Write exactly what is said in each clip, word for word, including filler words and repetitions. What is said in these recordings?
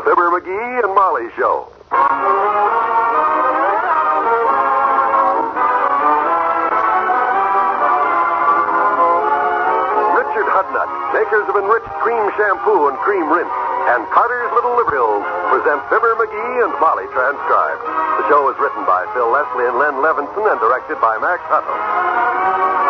The Fibber, McGee, and Molly Show. Richard Hudnut, makers of enriched cream shampoo and cream rinse, and Carter's Little Liver Pills present Fibber, McGee, and Molly transcribed. The show is written by Phil Leslie and Len Levinson and directed by Max Hutto.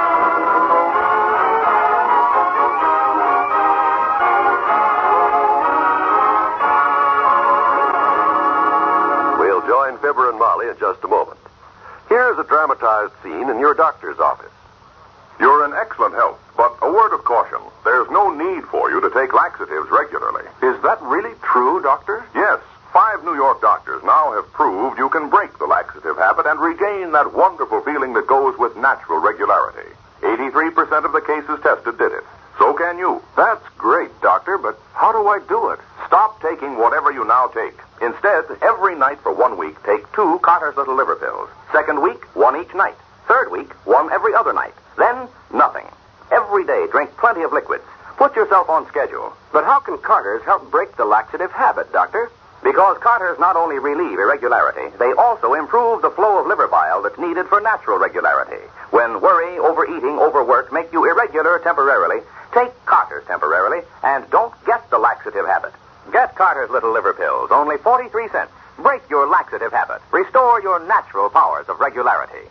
Join Fibber and Molly in just a moment. Here's a dramatized scene in your doctor's office. You're in excellent health, but a word of caution. There's no need for you to take laxatives regularly. Is that really true, Doctor? Yes. Five New York doctors now have proved you can break the laxative habit and regain that wonderful feeling that goes with natural regularity. eighty-three percent of the cases tested did it. So can you. That's great, Doctor, but how do I do it? Stop taking whatever you now take. Instead, every night for one week, take two Carter's Little Liver Pills. Second week, one each night. Third week, one every other night. Then, nothing. Every day, drink plenty of liquids. Put yourself on schedule. But how can Carter's help break the laxative habit, Doctor? Because Carter's not only relieve irregularity, they also improve the flow of liver bile that's needed for natural regularity. When worry, overeating, overwork make you irregular temporarily, take Carter's temporarily, and don't get the laxative habit. Get Carter's Little Liver Pills, only forty-three cents. Break your laxative habit. Restore your natural powers of regularity.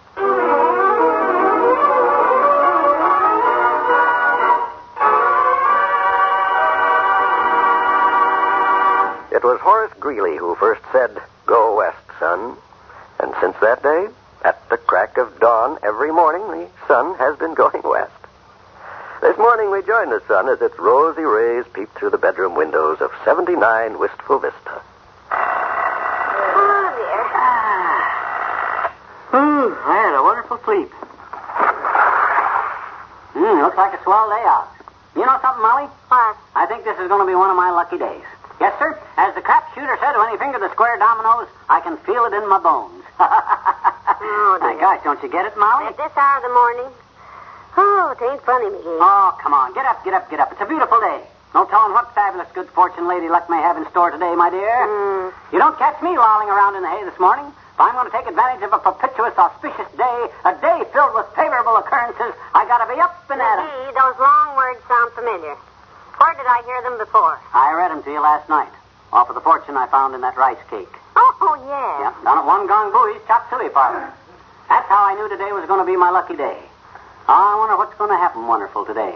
It was Horace Greeley who first said, "Go west, son." And since that day, at the crack of dawn every morning, the sun has been going west. This morning we join the sun as its rosy rays peep through the bedroom windows of seventy-nine Wistful Vista. Oh, dear. Hmm, I had a wonderful sleep. Hmm, looks like a swell day out. You know something, Molly? What? I think this is going to be one of my lucky days. Yes, sir. As the crap shooter said when he fingered the square dominoes, I can feel it in my bones. Oh, dear. My gosh, don't you get it, Molly? At this hour of the morning? Oh, it ain't funny, McGee. Oh, come on. Get up, get up, get up. It's a beautiful day. No telling what fabulous good fortune Lady Luck may have in store today, my dear. Mm. You don't catch me lolling around in the hay this morning. If I'm going to take advantage of a propitious, auspicious day, a day filled with favorable occurrences, I got to be up and at 'em. McGee, those long words sound familiar. Where did I hear them before? I read them to you last night. Off of the fortune I found in that rice cake. Oh, yeah. Yeah, down at One Gong Booey's Chop Suey Parlor. That's how I knew today was going to be my lucky day. I wonder what's going to happen wonderful today.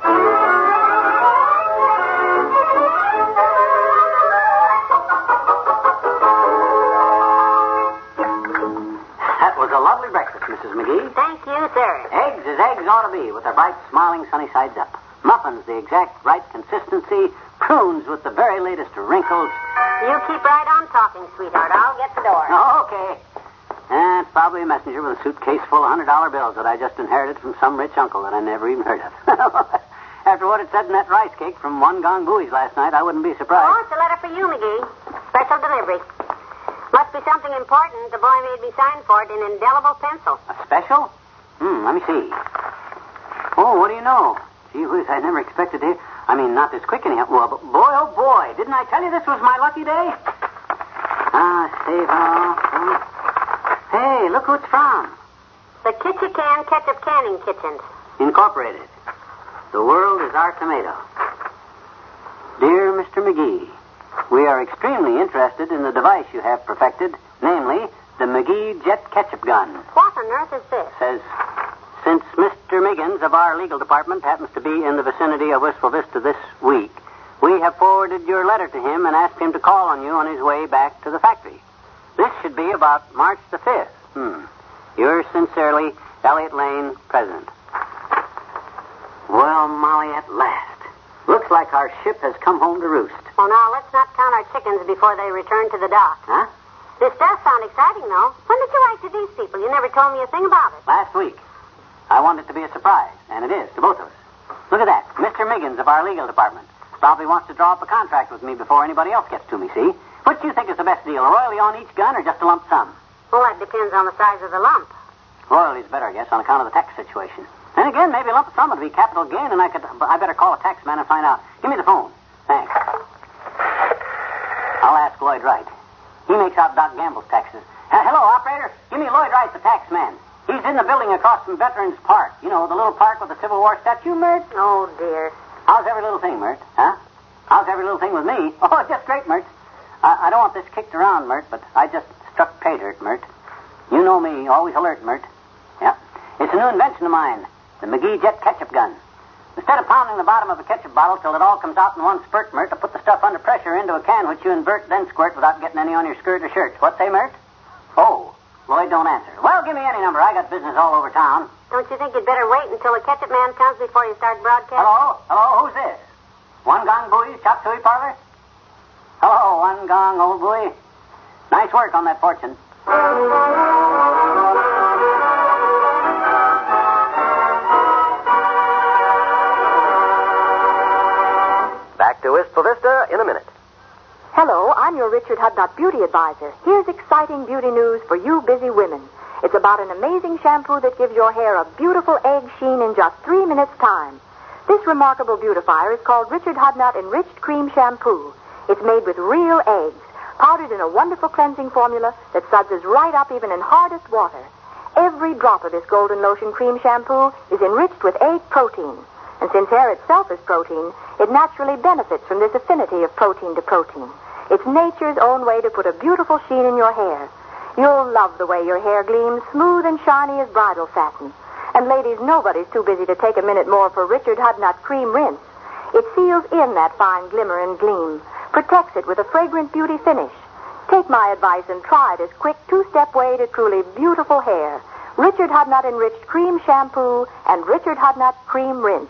That was a lovely breakfast, Missus McGee. Thank you, sir. Eggs as eggs ought to be, with their bright, smiling, sunny sides up. Muffins the exact right consistency. Prunes with the very latest wrinkles. You keep right on talking, sweetheart. I'll get the door. Oh, okay. Uh, it's probably a messenger with a suitcase full of one hundred dollar bills that I just inherited from some rich uncle that I never even heard of. After what it said in that rice cake from One Gong Booey's last night, I wouldn't be Oh, surprised. it's a letter for you, McGee. Special delivery. Must be something important. The boy made me sign for it in indelible pencil. A special? Hmm, let me see. Oh, what do you know? Gee whiz, I never expected to. I mean, not this quick anyhow. Well, but boy, oh boy, didn't I tell you this was my lucky day? Ah, save all. Hey, look who it's from. The Kitchican Ketchup Canning Kitchen. Incorporated. The world is our tomato. Dear Mister McGee, we are extremely interested in the device you have perfected, namely, the McGee Jet Ketchup Gun. What on earth is this? Says, since Mister Miggins of our legal department happens to be in the vicinity of Wistful Vista this week, we have forwarded your letter to him and asked him to call on you on his way back to the factory. This should be about March the fifth. Hmm. Yours sincerely, Elliot Lane, President. Well, Molly, at last. Looks like our ship has come home to roost. Well, now, let's not count our chickens before they return to the dock. Huh? This does sound exciting, though. When did you write to these people? You never told me a thing about it. Last week. I wanted it to be a surprise, and it is to both of us. Look at that. Mister Miggins of our legal department probably wants to draw up a contract with me before anybody else gets to me, see? Which do you think is the best deal, a royally on each gun or just a lump sum? Well, that depends on the size of the lump. Royalty's better, I guess, on account of the tax situation. Then again, maybe a lump sum would be capital gain, and I could... I better call a tax man and find out. Give me the phone. Thanks. Hello, Mister Miggins. Hello, Mister Miggins. How can I help you? Oh, uh, I want to I'll ask Lloyd Wright. He makes out Doc Gamble's taxes. Uh, hello, operator. Give me Lloyd Wright, the tax man. He's in the building across from Veterans Park. You know, the little park with the Civil War statue, Mert? Oh, dear. How's every little thing, Mert? Huh? How's every little thing with me? Oh, just great, Mert. I, I don't want this kicked around, Mert, but I just struck pay dirt, Mert. You know me, always alert, Mert. Yeah. It's a new invention of mine, the McGee Jet Ketchup Gun. Instead of pounding the bottom of a ketchup bottle till it all comes out in one spurt, Mert, to put the stuff under pressure into a can which you invert, then squirt without getting any on your skirt or shirt. What say, Mert? Oh, Lloyd don't answer. Well, give me any number. I got business all over town. Don't you think you'd better wait until the ketchup man comes before you start broadcasting? Hello? Hello? Who's this? One Gong Buoy's Chop Suey Parlor? Hello, One Gong, old boy. Nice work on that fortune. Back to Wistful Vista in a minute. Hello, I'm your Richard Hudnut beauty advisor. Here's exciting beauty news for you busy women. It's about an amazing shampoo that gives your hair a beautiful egg sheen in just three minutes' time. This remarkable beautifier is called Richard Hudnut Enriched Cream Shampoo. It's made with real eggs, powdered in a wonderful cleansing formula that suds right up even in hardest water. Every drop of this golden lotion cream shampoo is enriched with egg protein. And since hair itself is protein, it naturally benefits from this affinity of protein to protein. It's nature's own way to put a beautiful sheen in your hair. You'll love the way your hair gleams smooth and shiny as bridal satin. And ladies, nobody's too busy to take a minute more for Richard Hudnut Cream Rinse. It seals in that fine glimmer and gleam, protects it with a fragrant beauty finish. Take my advice and try this quick two-step way to truly beautiful hair. Richard Hudnut Enriched Cream Shampoo and Richard Hudnut Cream Rinse.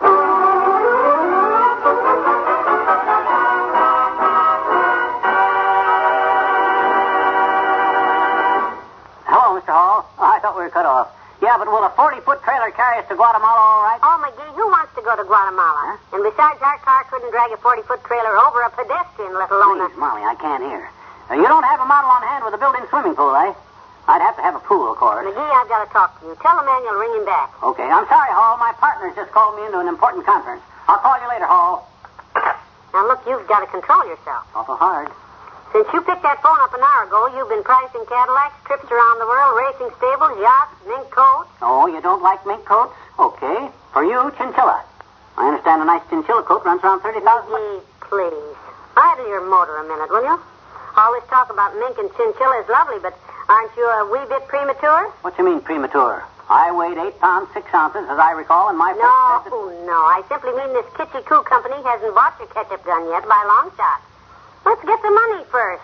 Hello, Mister Hall. Oh, I thought we were cut off. Yeah, but will a forty-foot trailer carry us to Guatemala all right? Oh, McGee, who wants to go to Guatemala? Huh? And besides, our car couldn't drag a forty-foot trailer over a pedestrian, let alone a... Please, Molly, I can't hear. Uh, you don't have a model on hand with a built-in swimming pool, eh? I'd have to have a pool, of course. McGee, I've got to talk to you. Tell the man you'll ring him back. Okay, I'm sorry, Hall. My partner's just called me into an important conference. I'll call you later, Hall. Now, look, you've got to control yourself. Awful hard. Since you picked that phone up an hour ago, you've been pricing Cadillacs, trips around the world, racing stables, yachts, mink coats. Oh, you don't like mink coats? Okay. For you, chinchilla. I understand a nice chinchilla coat runs around thirty thousand dollars. McGee, please. Idle your motor a minute, will you? All this talk about mink and chinchilla is lovely, but aren't you a wee bit premature? What you mean, premature? I weighed eight pounds, six ounces, as I recall, and my... No, no. I simply mean this Kitschy Coo company hasn't bought your ketchup gun yet by long shot. Let's get the money first.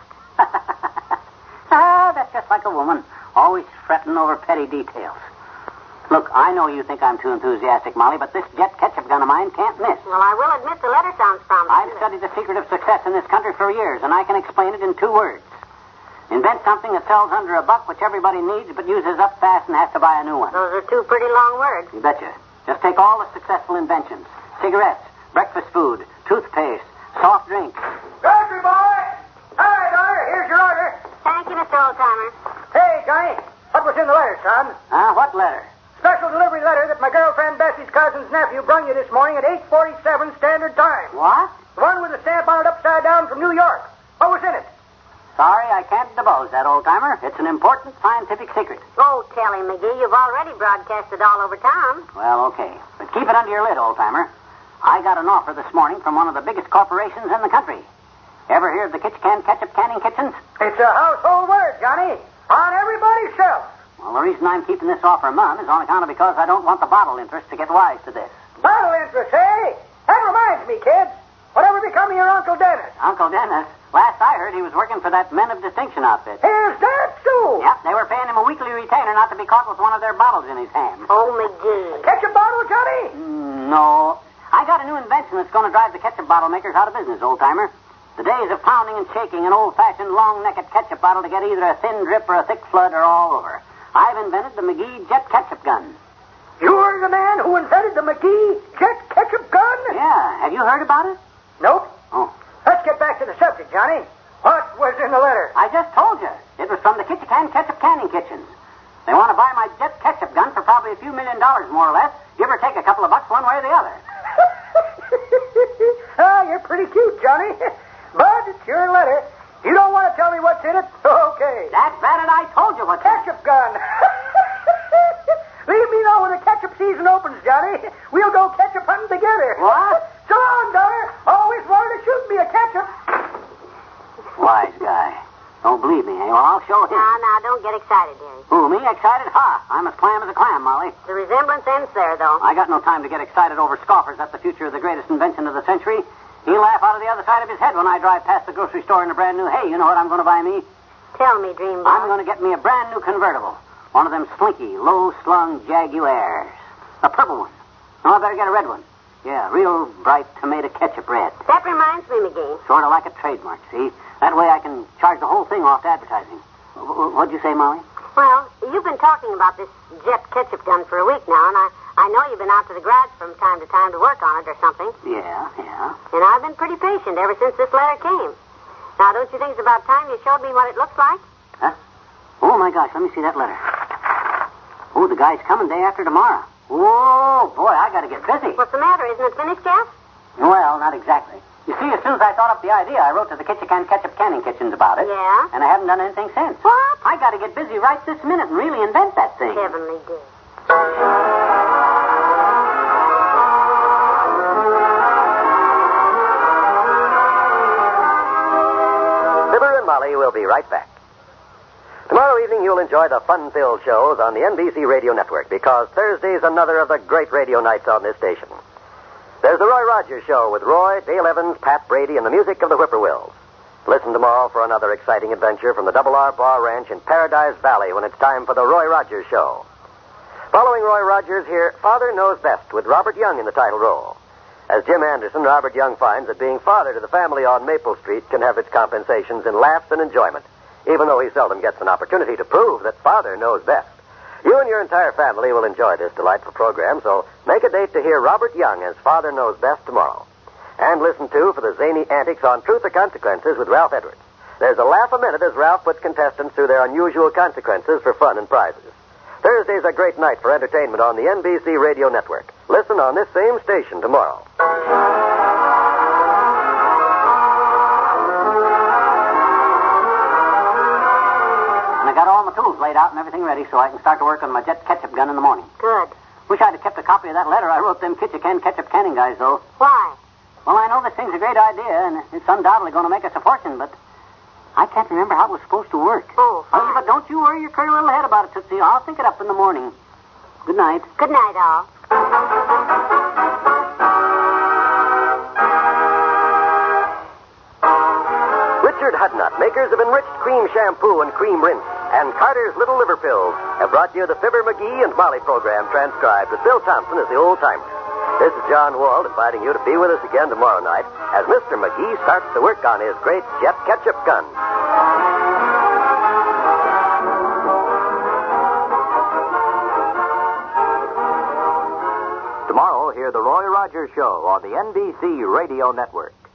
Ah, that's just like a woman, always fretting over petty details. Look, I know you think I'm too enthusiastic, Molly, but this jet ketchup gun of mine can't miss. Well, I will admit the letter sounds promising. I've studied the secret of success in this country for years, and I can explain it in two words. Invent something that sells under a buck, which everybody needs, but uses up fast and has to buy a new one. Those are two pretty long words. You betcha. Just take all the successful inventions. Cigarettes, breakfast food, toothpaste, soft drinks. Grocery boy! Hi, daughter. Here's your order. Thank you, Mister Oldtimer. Hey, Johnny. What was in the letter, son? Ah, what letter? Special delivery letter that my girlfriend Bessie's cousin's nephew brung you this morning at eight forty-seven Standard Time. What? The one with the stamp on it upside down from New York. What was in it? Sorry, I can't divulge that, old-timer. It's an important scientific secret. Oh, tell him, McGee. You've already broadcasted all over town. Well, okay. But keep it under your lid, old-timer. I got an offer this morning from one of the biggest corporations in the country. Ever hear of the Kitch Can Ketchup Canning Kitchens? It's a household word, Johnny. On everybody's shelf. Well, the reason I'm keeping this offer mum is on account of because I don't want the bottle interest to get wise to this. Bottle interest, eh? That reminds me, kids. Whatever become of your Uncle Dennis? Uncle Dennis? Last I heard, he was working for that Men of Distinction outfit. Is that so? Yep, they were paying him a weekly retainer not to be caught with one of their bottles in his hand. Oh, McGee. Ketchup bottle, Johnny? Mm, no. I got a new invention that's going to drive the ketchup bottle makers out of business, old-timer. The days of pounding and shaking an old-fashioned long-necked ketchup bottle to get either a thin drip or a thick flood are all over. I've invented the McGee Jet Ketchup Gun. You're the man who invented the McGee Jet Ketchup Gun? Yeah. Have you heard about it? Nope. Oh. Let's get back to the subject, Johnny. What was in the letter? I just told you. It was from the Kitch Can Ketchup Canning Kitchens. They want to buy my Jet Ketchup Gun for probably a few million dollars, more or less. Give or take a couple of bucks one way or the other. Ah, you're pretty cute, Johnny. But it's your letter. Don't believe me, eh? Well, I'll show him. Now, now, don't get excited, dearie. Who, me? Excited? Ha! I'm as clam as a clam, Molly. The resemblance ends there, though. I got no time to get excited over scoffers at the future of the greatest invention of the century. He'll laugh out of the other side of his head when I drive past the grocery store in a brand new, hey, you know what I'm going to buy me? Tell me, Dream Boy. I'm going to get me a brand new convertible. One of them slinky, low-slung Jaguars. A purple one. No, I better get a red one. Yeah, real bright tomato ketchup red. That reminds me, McGee. Sort of like a trademark, see? That way I can charge the whole thing off to advertising. W- what'd you say, Molly? Well, you've been talking about this jet ketchup gun for a week now, and I, I know you've been out to the garage from time to time to work on it or something. Yeah, yeah. And I've been pretty patient ever since this letter came. Now, don't you think it's about time you showed me what it looks like? Huh? Oh, my gosh, let me see that letter. Oh, the guy's coming day after tomorrow. Whoa, boy, I got to get busy. What's the matter? Isn't it finished yet? Well, not exactly. You see, as soon as I thought up the idea, I wrote to the Kitchen Ketchup Canning Kitchens about it. Yeah? And I haven't done anything since. What? I got to get busy right this minute and really invent that thing. Heavenly day. Fibber and Molly will be right back. Tomorrow evening, you'll enjoy the fun-filled shows on the N B C Radio Network because Thursday's another of the great radio nights on this station. There's the Roy Rogers Show with Roy, Dale Evans, Pat Brady, and the music of the Whippoorwills. Listen tomorrow for another exciting adventure from the Double R Bar Ranch in Paradise Valley when it's time for the Roy Rogers Show. Following Roy Rogers here, Father Knows Best with Robert Young in the title role. As Jim Anderson, Robert Young finds that being father to the family on Maple Street can have its compensations in laughs and enjoyment, even though he seldom gets an opportunity to prove that Father knows best. You and your entire family will enjoy this delightful program, so make a date to hear Robert Young as Father Knows Best tomorrow. And listen, too, for the zany antics on Truth or Consequences with Ralph Edwards. There's a laugh a minute as Ralph puts contestants through their unusual consequences for fun and prizes. Thursday's a great night for entertainment on the N B C Radio Network. Listen on this same station tomorrow. Got all my tools laid out and everything ready so I can start to work on my jet ketchup gun in the morning. Good. Wish I'd have kept a copy of that letter I wrote them Kitchen Can Ketchup Canning guys, though. Why? Well, I know this thing's a great idea, and it's undoubtedly going to make us a fortune, but I can't remember how it was supposed to work. Oh, fine. Well, but don't you worry your curly little head about it, Tootsie. I'll think it up in the morning. Good night. Good night, all. Richard Hudnut, makers of enriched cream shampoo and cream rinse, and Carter's Little Liver Pills have brought you the Fibber, McGee, and Molly program transcribed with Bill Thompson as the old-timer. This is John Wald inviting you to be with us again tomorrow night as Mister McGee starts to work on his great jet ketchup gun. Tomorrow, hear the Roy Rogers Show on the N B C Radio Network.